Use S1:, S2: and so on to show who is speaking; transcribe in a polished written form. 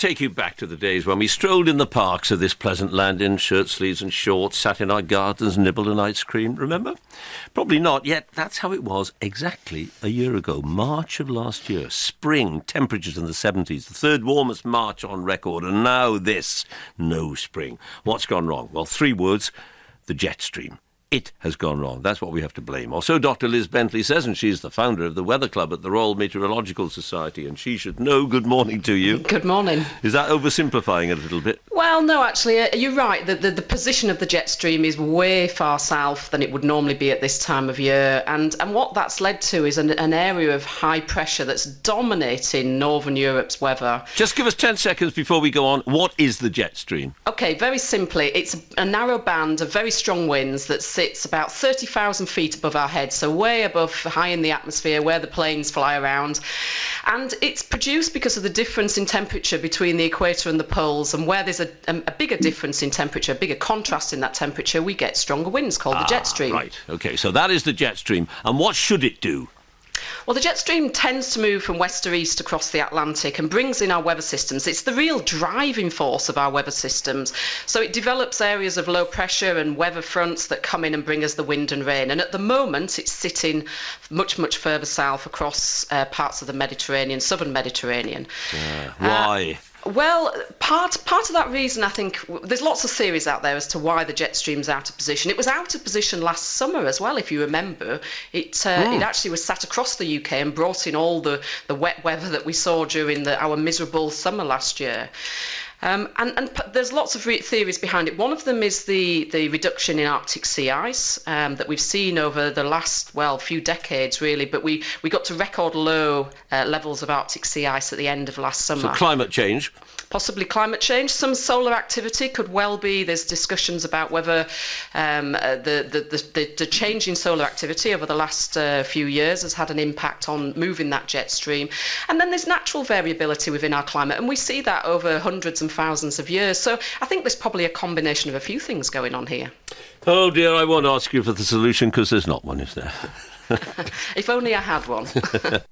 S1: Take you back to the days when we strolled in the parks of this pleasant land in shirt sleeves and shorts, sat in our gardens, nibbled an ice cream, remember? Probably not, yet that's how it was exactly a year ago, March of last year. Spring, temperatures in the 70s, the third warmest March on record, and now this, no spring. What's gone wrong? Well, 3 words, the jet stream. It has gone wrong. That's what we have to blame. Or so Dr. Liz Bentley says, and she's the founder of the Weather Club at the Royal Meteorological Society, and she should know. Good morning to you.
S2: Good morning.
S1: Is that oversimplifying it a little bit?
S2: Well, no, actually, you're right. The position of the jet stream is way far south than it would normally be at this time of year. And what that's led to is an area of high pressure that's dominating Northern Europe's weather.
S1: Just give us 10 seconds before we go on. What is the jet stream?
S2: OK, very simply, it's a narrow band of very strong winds that sits about 30,000 feet above our heads, so way above, high in the atmosphere, where the planes fly around. And it's produced because of the difference in temperature between the equator and the poles, and where there's a bigger difference in temperature, a bigger contrast in that temperature, we get stronger winds called the jet stream.
S1: Right, OK, so that is the jet stream. And what should it do?
S2: Well, the jet stream tends to move from west to east across the Atlantic and brings in our weather systems. It's the real driving force of our weather systems. So it develops areas of low pressure and weather fronts that come in and bring us the wind and rain. And at the moment, it's sitting much, much further south across parts of the Mediterranean, southern Mediterranean.
S1: Why?
S2: Well, part of that reason, I think, there's lots of theories out there as to why the jet stream's out of position. It was out of position last summer as well, if you remember. It actually was sat across the UK and brought in all the wet weather that we saw during our miserable summer last year. And there's lots of theories behind it. One of them is the reduction in Arctic sea ice that we've seen over the last, few decades, really. But we got to record low levels of Arctic sea ice at the end of last summer.
S1: So climate change?
S2: Possibly climate change. Some solar activity could well be. There's discussions about whether the change in solar activity over the last few years has had an impact on moving that jet stream. And then there's natural variability within our climate, and we see that over hundreds and thousands of years. So I think there's probably a combination of a few things going on here.
S1: Oh dear, I won't ask you for the solution because there's not one, is there?
S2: If only I had one.